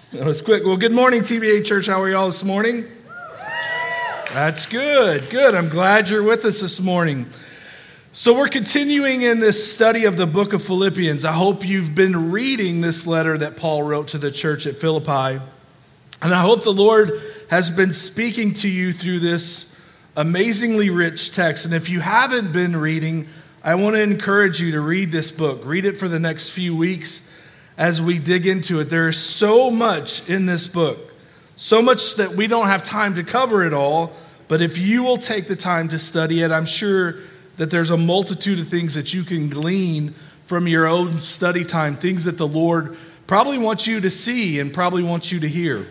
That was quick. Well, good morning, TVA Church. How are y'all this morning? That's good. Good. I'm glad you're with us this morning. So we're continuing in this study of the book of Philippians. I hope you've been reading this letter that Paul wrote to the church at Philippi. And I hope the Lord has been speaking to you through this amazingly rich text. And if you haven't been reading, I want to encourage you to read this book. Read it for the next few weeks as we dig into it. There is so much in this book, so much that we don't have time to cover it all. But if you will take the time to study it, I'm sure that there's a multitude of things that you can glean from your own study time, things that the Lord probably wants you to see and probably wants you to hear.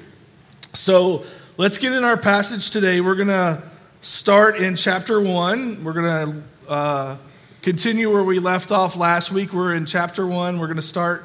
So let's get in our passage today. We're going to start in chapter 1. We're going to continue where we left off last week. We're in chapter 1. We're going to start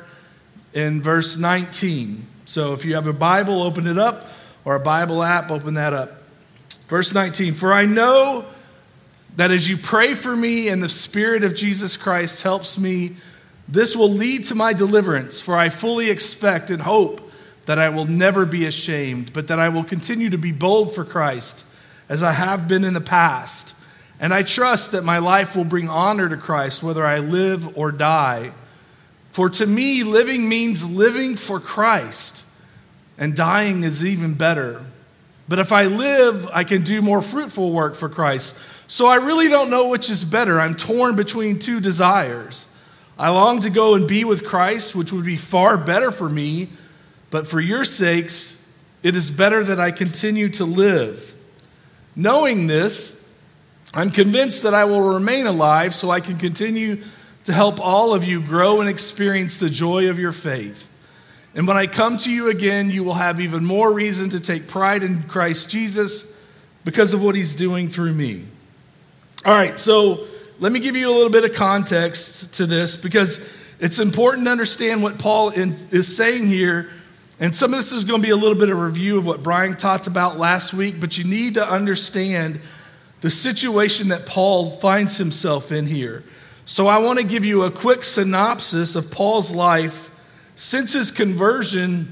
in verse 19. So if you have a Bible, open it up, or a Bible app, open that up. Verse 19, "For I know that as you pray for me and the Spirit of Jesus Christ helps me, this will lead to my deliverance. For I fully expect and hope that I will never be ashamed, but that I will continue to be bold for Christ, as I have been in the past. And I trust that my life will bring honor to Christ, whether I live or die. For to me, living means living for Christ, and dying is even better. But if I live, I can do more fruitful work for Christ. So I really don't know which is better. I'm torn between two desires. I long to go and be with Christ, which would be far better for me. But for your sakes, it is better that I continue to live. Knowing this, I'm convinced that I will remain alive so I can continue to help all of you grow and experience the joy of your faith. And when I come to you again, you will have even more reason to take pride in Christ Jesus because of what he's doing through me." All right, so let me give you a little bit of context to this because it's important to understand what Paul is saying here. And some of this is going to be a little bit of a review of what Brian talked about last week, but you need to understand the situation that Paul finds himself in here. So I want to give you a quick synopsis of Paul's life since his conversion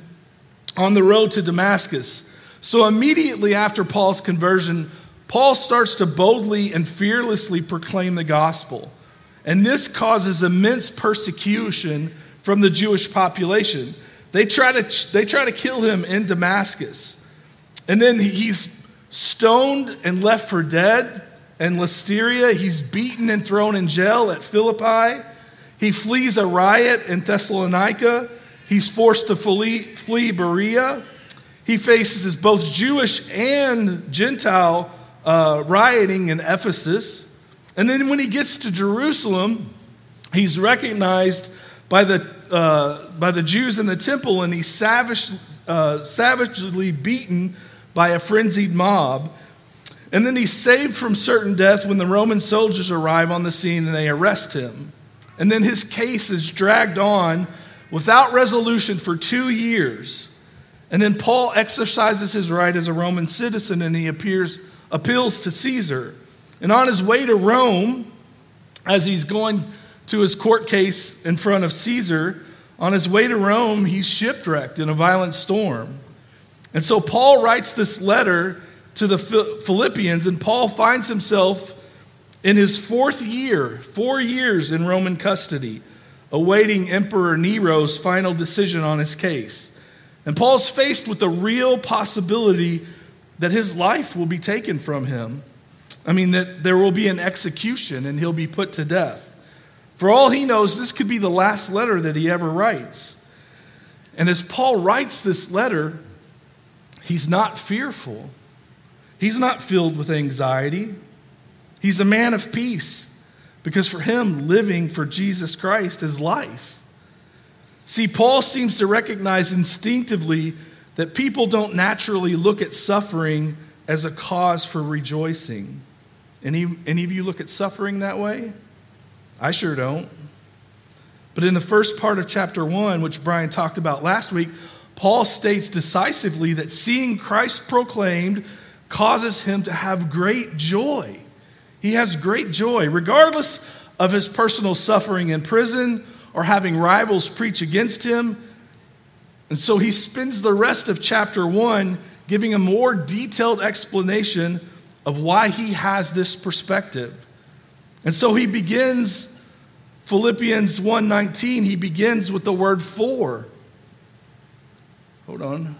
on the road to Damascus. So immediately after Paul's conversion, Paul starts to boldly and fearlessly proclaim the gospel. And this causes immense persecution from the Jewish population. They try to kill him in Damascus. And then he's stoned and left for dead in Lystra. He's beaten and thrown in jail at Philippi. He flees a riot in Thessalonica. He's forced to flee Berea. He faces both Jewish and Gentile rioting in Ephesus. And then when he gets to Jerusalem, he's recognized by the Jews in the temple, and he's savagely beaten by a frenzied mob. And then he's saved from certain death when the Roman soldiers arrive on the scene and they arrest him. And then his case is dragged on without resolution for 2 years. And then Paul exercises his right as a Roman citizen and he appeals to Caesar. And on his way to Rome, as he's going to his court case in front of Caesar, on his way to Rome, he's shipwrecked in a violent storm. And so Paul writes this letter to the Philippians, and Paul finds himself in his 4th year, 4 years in Roman custody, awaiting Emperor Nero's final decision on his case. And Paul's faced with the real possibility that his life will be taken from him. I mean, that there will be an execution and he'll be put to death. For all he knows, this could be the last letter that he ever writes. And as Paul writes this letter, he's not fearful. He's not filled with anxiety. He's a man of peace because for him, living for Jesus Christ is life. See, Paul seems to recognize instinctively that people don't naturally look at suffering as a cause for rejoicing. Any of you look at suffering that way? I sure don't. But in the first part of chapter 1, which Brian talked about last week, Paul states decisively that seeing Christ proclaimed causes him to have great joy. He has great joy, regardless of his personal suffering in prison or having rivals preach against him. And so he spends the rest of chapter 1 giving a more detailed explanation of why he has this perspective. And so he begins Philippians 1:19, he begins with the word for. Hold on.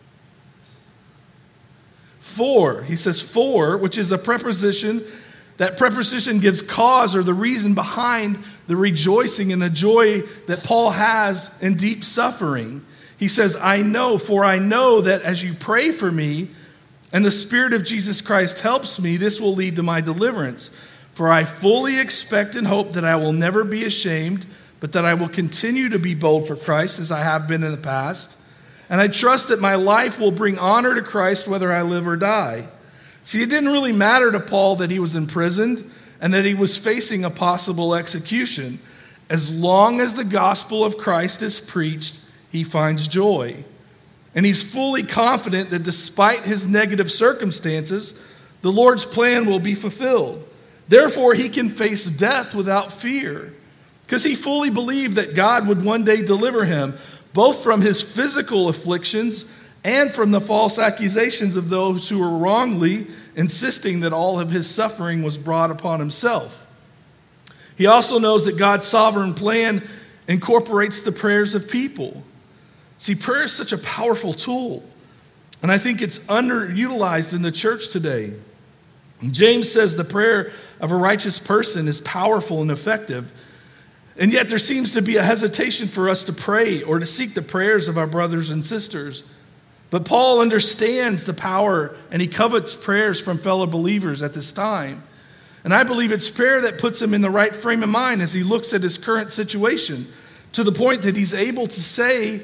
For, he says for, which is a preposition. That preposition gives cause or the reason behind the rejoicing and the joy that Paul has in deep suffering. He says, I know that as you pray for me and the Spirit of Jesus Christ helps me, this will lead to my deliverance. For I fully expect and hope that I will never be ashamed, but that I will continue to be bold for Christ as I have been in the past. And I trust that my life will bring honor to Christ whether I live or die. See, it didn't really matter to Paul that he was imprisoned and that he was facing a possible execution. As long as the gospel of Christ is preached, he finds joy. And he's fully confident that despite his negative circumstances, the Lord's plan will be fulfilled. Therefore, he can face death without fear because he fully believed that God would one day deliver him, both from his physical afflictions and from the false accusations of those who were wrongly insisting that all of his suffering was brought upon himself. He also knows that God's sovereign plan incorporates the prayers of people. See, prayer is such a powerful tool, and I think it's underutilized in the church today. James says the prayer of a righteous person is powerful and effective, and yet there seems to be a hesitation for us to pray or to seek the prayers of our brothers and sisters. But Paul understands the power, and he covets prayers from fellow believers at this time. And I believe it's prayer that puts him in the right frame of mind as he looks at his current situation, to the point that he's able to say,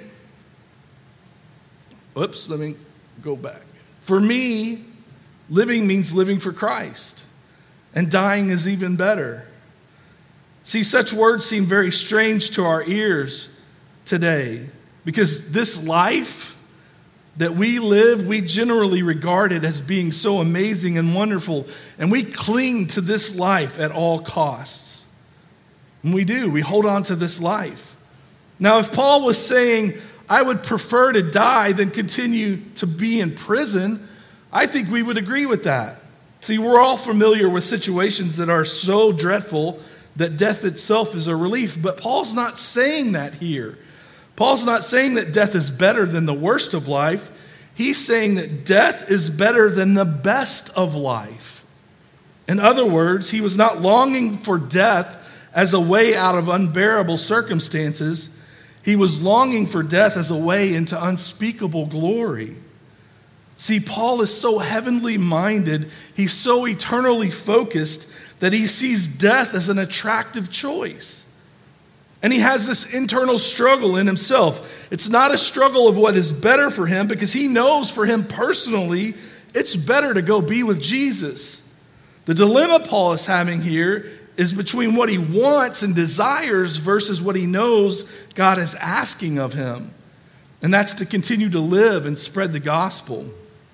let me go back. For me, living means living for Christ, and dying is even better. See, such words seem very strange to our ears today, because this life that we live, we generally regard it as being so amazing and wonderful, and we cling to this life at all costs. And we do. We hold on to this life. Now, if Paul was saying, I would prefer to die than continue to be in prison, I think we would agree with that. See, we're all familiar with situations that are so dreadful that death itself is a relief, but Paul's not saying that here. Paul's not saying that death is better than the worst of life. He's saying that death is better than the best of life. In other words, he was not longing for death as a way out of unbearable circumstances. He was longing for death as a way into unspeakable glory. See, Paul is so heavenly minded, he's so eternally focused that he sees death as an attractive choice. And he has this internal struggle in himself. It's not a struggle of what is better for him, because he knows for him personally, it's better to go be with Jesus. The dilemma Paul is having here is between what he wants and desires versus what he knows God is asking of him. And that's to continue to live and spread the gospel.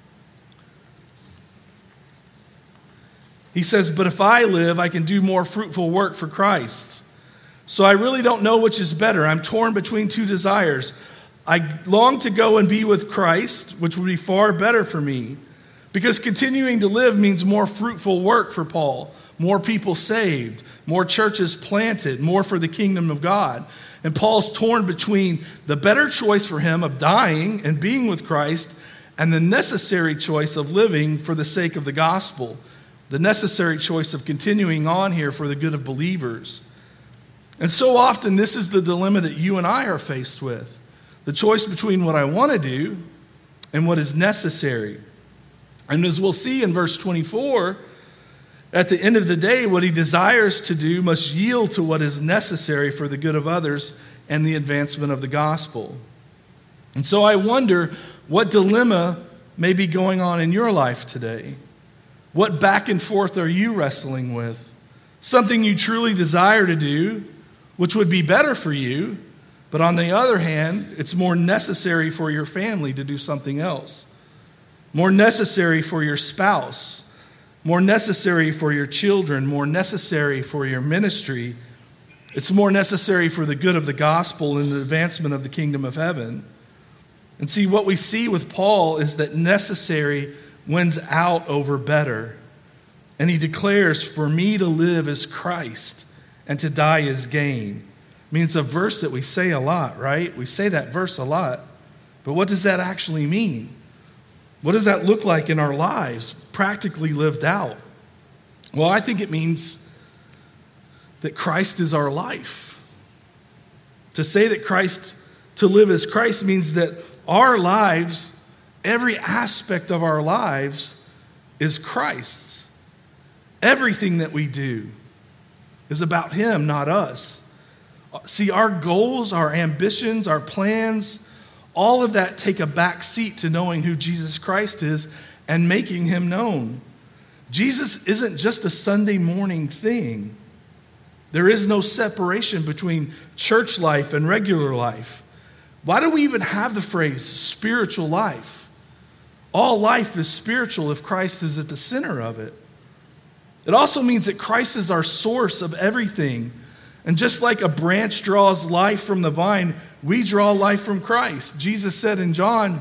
He says, but if I live, I can do more fruitful work for Christ. So I really don't know which is better. I'm torn between two desires. I long to go and be with Christ, which would be far better for me, because continuing to live means more fruitful work for Paul, more people saved, more churches planted, more for the kingdom of God. And Paul's torn between the better choice for him of dying and being with Christ and the necessary choice of living for the sake of the gospel, the necessary choice of continuing on here for the good of believers. And so often this is the dilemma that you and I are faced with, the choice between what I want to do and what is necessary. And as we'll see in verse 24, at the end of the day, what he desires to do must yield to what is necessary for the good of others and the advancement of the gospel. And so I wonder what dilemma may be going on in your life today. What back and forth are you wrestling with? Something you truly desire to do, which would be better for you, but on the other hand, it's more necessary for your family to do something else. More necessary for your spouse, more necessary for your children, more necessary for your ministry. It's more necessary for the good of the gospel and the advancement of the kingdom of heaven. And see, what we see with Paul is that necessary wins out over better. And he declares, for me to live is Christ, and to die is gain. I mean, it's a verse that we say a lot, right? We say that verse a lot. But what does that actually mean? What does that look like in our lives, practically lived out? Well, I think it means that Christ is our life. To say that to live as Christ means that our lives, every aspect of our lives is Christ's. Everything that we do is about him, not us. See, our goals, our ambitions, our plans, all of that take a back seat to knowing who Jesus Christ is and making him known. Jesus isn't just a Sunday morning thing. There is no separation between church life and regular life. Why do we even have the phrase spiritual life? All life is spiritual if Christ is at the center of it. It also means that Christ is our source of everything. And just like a branch draws life from the vine, we draw life from Christ. Jesus said in John,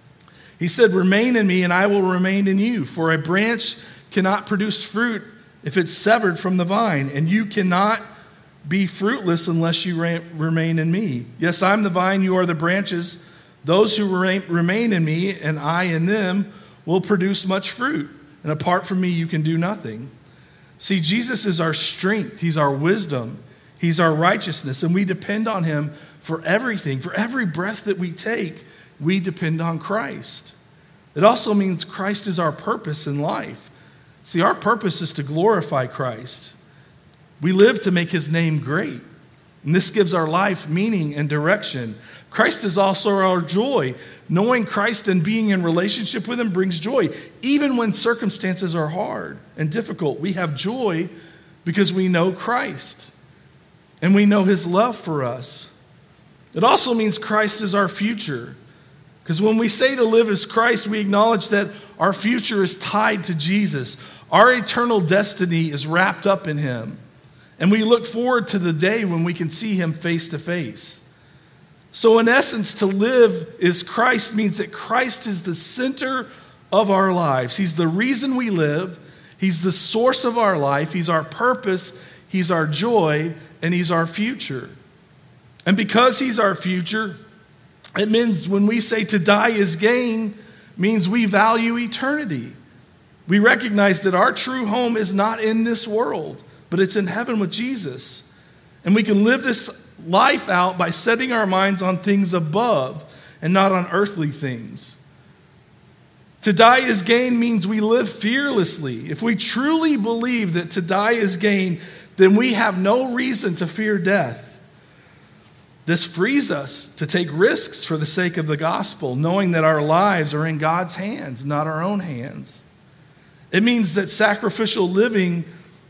he said, remain in me and I will remain in you. For a branch cannot produce fruit if it's severed from the vine, and you cannot be fruitless unless you remain in me. Yes, I'm the vine, you are the branches. Those who remain in me and I in them will produce much fruit. And apart from me, you can do nothing. See, Jesus is our strength. He's our wisdom. He's our righteousness. And we depend on him for everything. For every breath that we take, we depend on Christ. It also means Christ is our purpose in life. See, our purpose is to glorify Christ. We live to make his name great. And this gives our life meaning and direction. Christ is also our joy. Knowing Christ and being in relationship with him brings joy. Even when circumstances are hard and difficult, we have joy because we know Christ. And we know his love for us. It also means Christ is our future. Because when we say to live as Christ, we acknowledge that our future is tied to Jesus. Our eternal destiny is wrapped up in him. And we look forward to the day when we can see him face to face. So in essence, to live as Christ means that Christ is the center of our lives. He's the reason we live. He's the source of our life. He's our purpose. He's our joy. And he's our future. And because he's our future, it means when we say to die is gain, means we value eternity. We recognize that our true home is not in this world, but it's in heaven with Jesus. And we can live this life out by setting our minds on things above and not on earthly things. To die is gain means we live fearlessly. If we truly believe that to die is gain, then we have no reason to fear death. This frees us to take risks for the sake of the gospel, knowing that our lives are in God's hands, not our own hands. It means that sacrificial living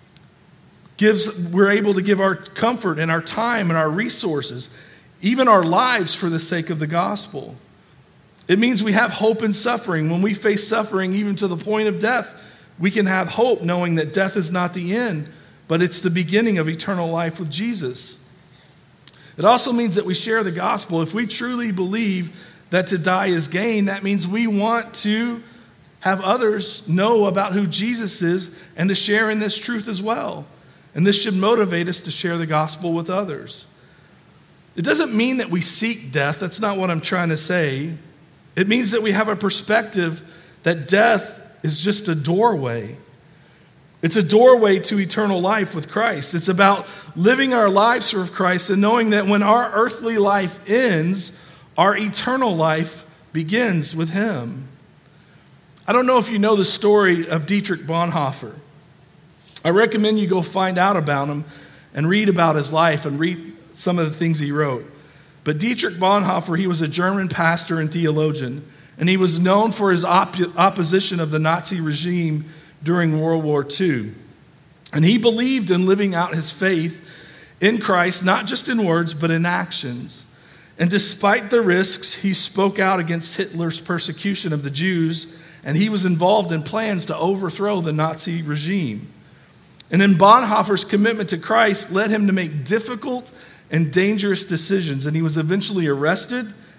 we're able to give our comfort and our time and our resources, even our lives for the sake of the gospel. It means we have hope in suffering. When we face suffering, even to the point of death, we can have hope knowing that death is not the end, but it's the beginning of eternal life with Jesus. It also means that we share the gospel. If we truly believe that to die is gain, that means we want to have others know about who Jesus is and to share in this truth as well. And this should motivate us to share the gospel with others. It doesn't mean that we seek death. That's not what I'm trying to say. It means that we have a perspective that death is just a doorway. It's a doorway to eternal life with Christ. It's about living our lives for Christ and knowing that when our earthly life ends, our eternal life begins with him. I don't know if you know the story of Dietrich Bonhoeffer. I recommend you go find out about him and read about his life and read some of the things he wrote. But Dietrich Bonhoeffer, he was a German pastor and theologian, and he was known for his opposition of the Nazi regime during World War II. And he believed in living out his faith in Christ, not just in words, but in actions. And despite the risks, he spoke out against Hitler's persecution of the Jews, and he was involved in plans to overthrow the Nazi regime. And then Bonhoeffer's commitment to Christ led him to make difficult and dangerous decisions, and he was eventually arrested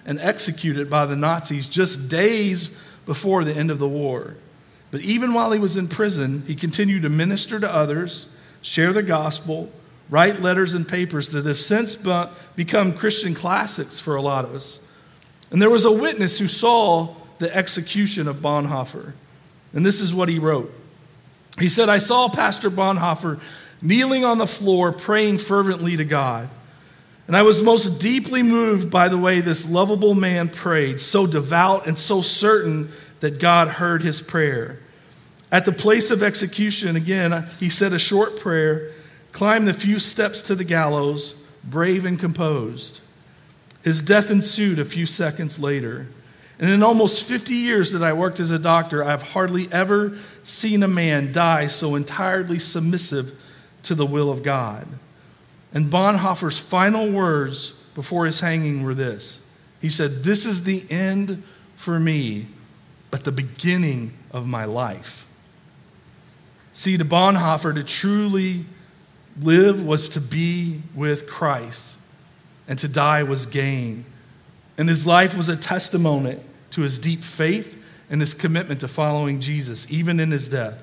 and executed by the Nazis just days before the end of the war. But even while he was in prison, he continued to minister to others, share the gospel, write letters and papers that have since become Christian classics for a lot of us. And there was a witness who saw the execution of Bonhoeffer. And this is what he wrote. He said, "I saw Pastor Bonhoeffer kneeling on the floor, praying fervently to God. And I was most deeply moved by the way this lovable man prayed, so devout and so certain that God heard his prayer. At the place of execution, again, he said a short prayer, climbed the few steps to the gallows, brave and composed. His death ensued a few seconds later. And in almost 50 years that I worked as a doctor, I've hardly ever seen a man die so entirely submissive to the will of God." And Bonhoeffer's final words before his hanging were this. He said, "This is the end for me, but the beginning of my life." See, to Bonhoeffer, to truly live was to be with Christ, and to die was gain. And his life was a testimony to his deep faith and his commitment to following Jesus, even in his death.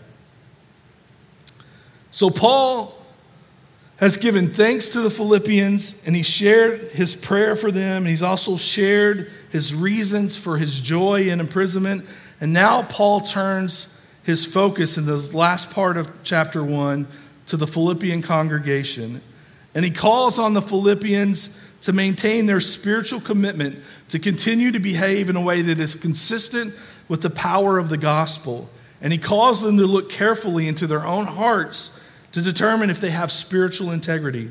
So Paul has given thanks to the Philippians, and he shared his prayer for them, and he's also shared his reasons for his joy in imprisonment. And now Paul turns his focus in this last part of chapter 1 to the Philippian congregation. And he calls on the Philippians to maintain their spiritual commitment, to continue to behave in a way that is consistent with the power of the gospel. And he calls them to look carefully into their own hearts to determine if they have spiritual integrity.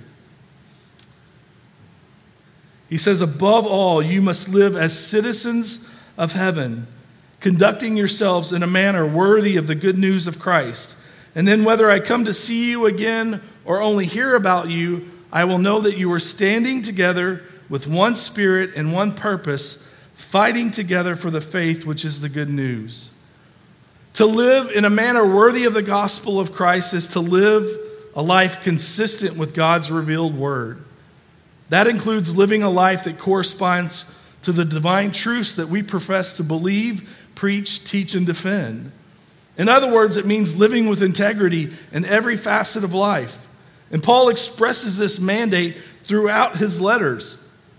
He says, "Above all, you must live as citizens of heaven, conducting yourselves in a manner worthy of the good news of Christ. And then whether I come to see you again or only hear about you, I will know that you are standing together with one spirit and one purpose, fighting together for the faith which is the good news." To live in a manner worthy of the gospel of Christ is to live a life consistent with God's revealed word. That includes living a life that corresponds to the divine truths that we profess to believe, preach, teach, and defend. In other words, it means living with integrity in every facet of life. And Paul expresses this mandate throughout his letters.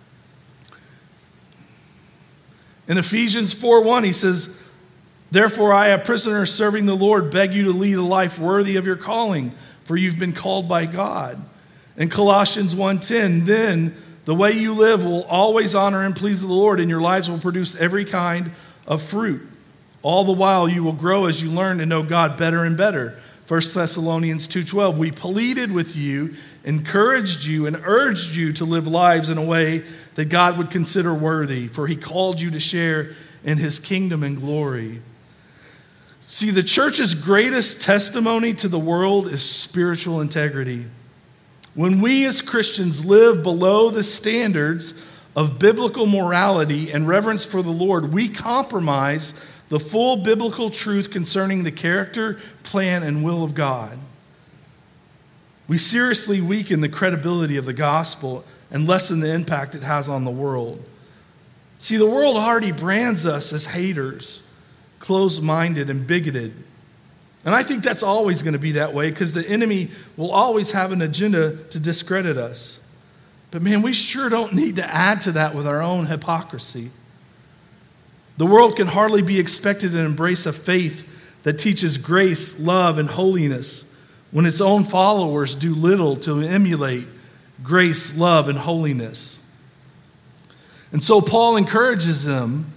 In Ephesians 4:1, he says, "Therefore I, a prisoner serving the Lord, beg you to lead a life worthy of your calling, for you've been called by God." In Colossians 1:10, "Then the way you live will always honor and please the Lord, and your lives will produce every kind of fruit. All the while you will grow as you learn to know God better and better." 1 Thessalonians 2:12, "We pleaded with you, encouraged you, and urged you to live lives in a way that God would consider worthy, for he called you to share in his kingdom and glory." See, the church's greatest testimony to the world is spiritual integrity. When we as Christians live below the standards of biblical morality and reverence for the Lord, we compromise the full biblical truth concerning the character, plan, and will of God. We seriously weaken the credibility of the gospel and lessen the impact it has on the world. See, the world already brands us as haters, closed-minded, and bigoted. And I think that's always going to be that way because the enemy will always have an agenda to discredit us. But man, we sure don't need to add to that with our own hypocrisy. The world can hardly be expected to embrace a faith that teaches grace, love, and holiness when its own followers do little to emulate grace, love, and holiness. And so Paul encourages them.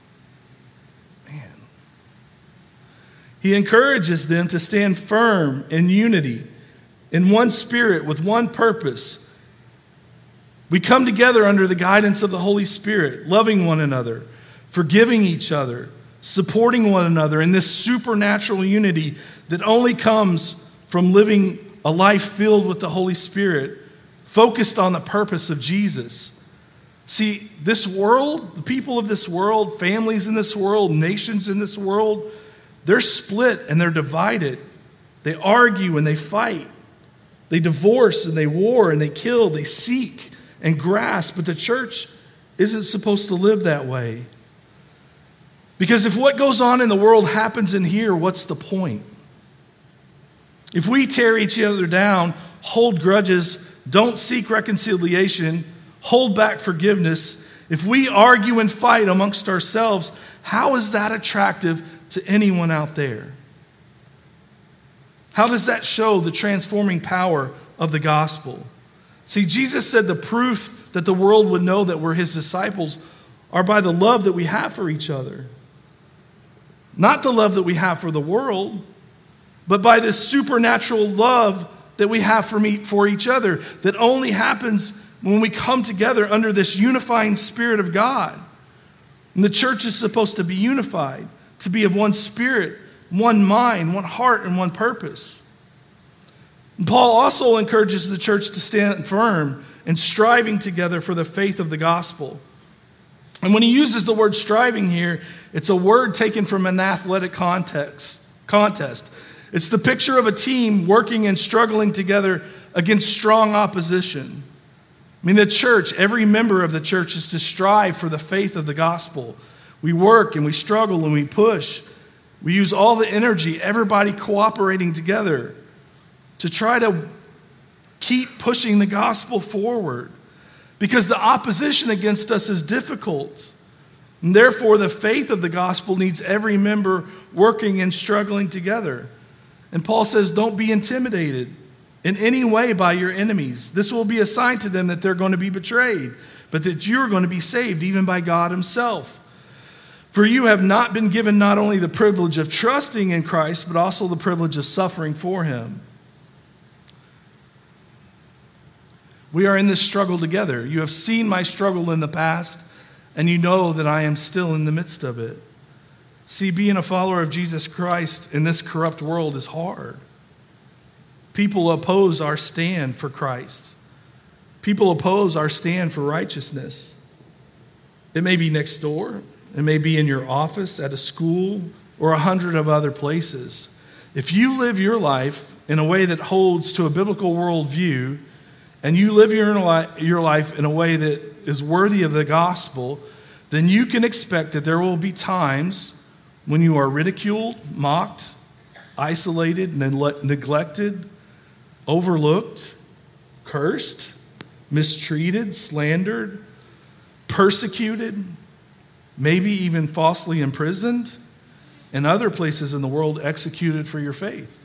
He encourages them to stand firm in unity, in one spirit, with one purpose. We come together under the guidance of the Holy Spirit, loving one another, forgiving each other, supporting one another in this supernatural unity that only comes from living a life filled with the Holy Spirit, focused on the purpose of Jesus. See, this world, the people of this world, families in this world, nations in this world, they're split and they're divided. They argue and they fight. They divorce and they war and they kill, they seek and grasp. But the church isn't supposed to live that way. Because if what goes on in the world happens in here, what's the point? If we tear each other down, hold grudges, don't seek reconciliation, hold back forgiveness, if we argue and fight amongst ourselves, how is that attractive to anyone out there? How does that show the transforming power of the gospel? See, Jesus said the proof that the world would know that we're his disciples are by the love that we have for each other. Not the love that we have for the world, but by this supernatural love that we have for each other that only happens when we come together under this unifying Spirit of God. And the church is supposed to be unified, to be of one spirit, one mind, one heart, and one purpose. And Paul also encourages the church to stand firm in striving together for the faith of the gospel. And when he uses the word striving here, it's a word taken from an athletic contest. It's the picture of a team working and struggling together against strong opposition. I mean, the church, every member of the church is to strive for the faith of the gospel. We work and we struggle and we push. We use all the energy, everybody cooperating together to try to keep pushing the gospel forward. Because the opposition against us is difficult. And therefore, the faith of the gospel needs every member working and struggling together. And Paul says, don't be intimidated in any way by your enemies. This will be a sign to them that they're going to be betrayed, but that you're going to be saved even by God himself. For you have not been given not only the privilege of trusting in Christ, but also the privilege of suffering for him. We are in this struggle together. You have seen my struggle in the past, and you know that I am still in the midst of it. See, being a follower of Jesus Christ in this corrupt world is hard. People oppose our stand for Christ. People oppose our stand for righteousness. It may be next door. It may be in your office, at a school, or 100 of other places. If you live your life in a way that holds to a biblical worldview, and you live your life in a way that is worthy of the gospel, then you can expect that there will be times when you are ridiculed, mocked, isolated, neglected, overlooked, cursed, mistreated, slandered, persecuted, maybe even falsely imprisoned, and other places in the world executed for your faith.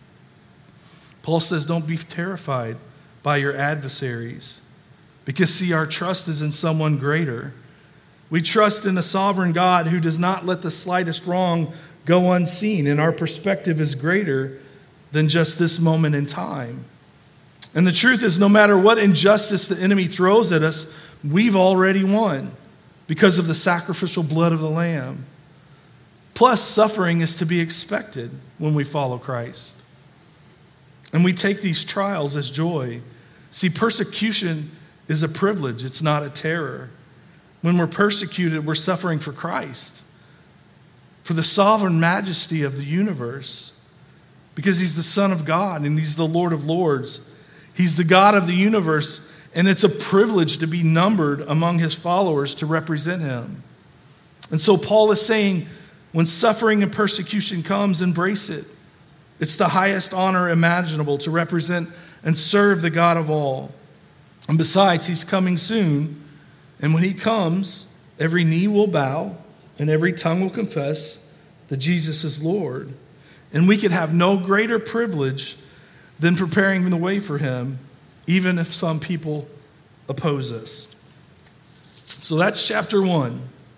Paul says, don't be terrified by your adversaries, because see, our trust is in someone greater. We trust in a sovereign God who does not let the slightest wrong go unseen, and our perspective is greater than just this moment in time. And the truth is, no matter what injustice the enemy throws at us, we've already won because of the sacrificial blood of the Lamb. Plus, suffering is to be expected when we follow Christ. And we take these trials as joy. See, persecution is a privilege. It's not a terror. When we're persecuted, we're suffering for Christ, for the sovereign majesty of the universe, because he's the Son of God and he's the Lord of Lords. He's the God of the universe, and it's a privilege to be numbered among his followers to represent him. And so Paul is saying, when suffering and persecution comes, embrace it. It's the highest honor imaginable to represent and serve the God of all. And besides, he's coming soon. And when he comes, every knee will bow and every tongue will confess that Jesus is Lord. And we could have no greater privilege than preparing the way for him, even if some people oppose us. So that's chapter 1.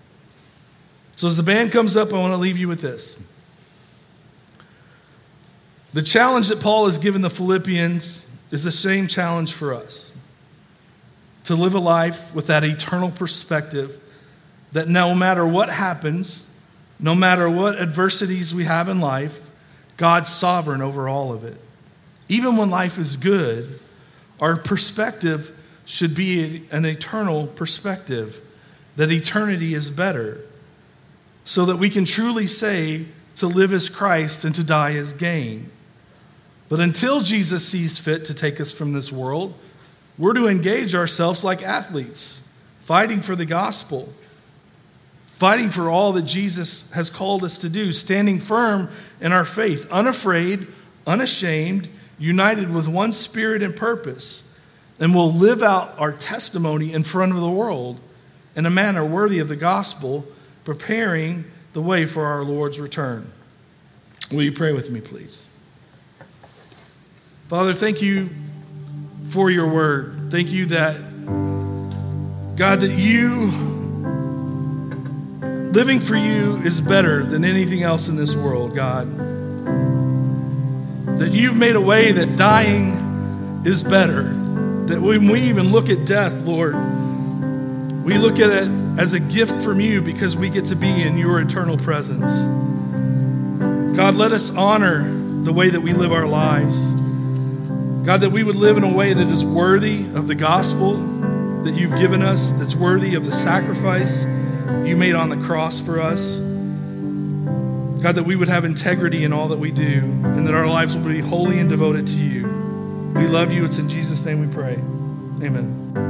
So as the band comes up, I want to leave you with this. The challenge that Paul has given the Philippians is the same challenge for us. To live a life with that eternal perspective that no matter what happens, no matter what adversities we have in life, God's sovereign over all of it. Even when life is good, our perspective should be an eternal perspective, that eternity is better, so that we can truly say to live as Christ and to die as gain. But until Jesus sees fit to take us from this world, we're to engage ourselves like athletes, fighting for the gospel, fighting for all that Jesus has called us to do, standing firm in our faith, unafraid, unashamed, united with one spirit and purpose, and will live out our testimony in front of the world in a manner worthy of the gospel, preparing the way for our Lord's return. Will you pray with me, please? Father, thank you for your word. Thank you that, God, that you, living for you is better than anything else in this world, God. That you've made a way that dying is better. That when we even look at death, Lord, we look at it as a gift from you because we get to be in your eternal presence. God, let us honor the way that we live our lives. God, that we would live in a way that is worthy of the gospel that you've given us, that's worthy of the sacrifice you made on the cross for us. God, that we would have integrity in all that we do and that our lives will be holy and devoted to you. We love you. It's in Jesus' name we pray. Amen.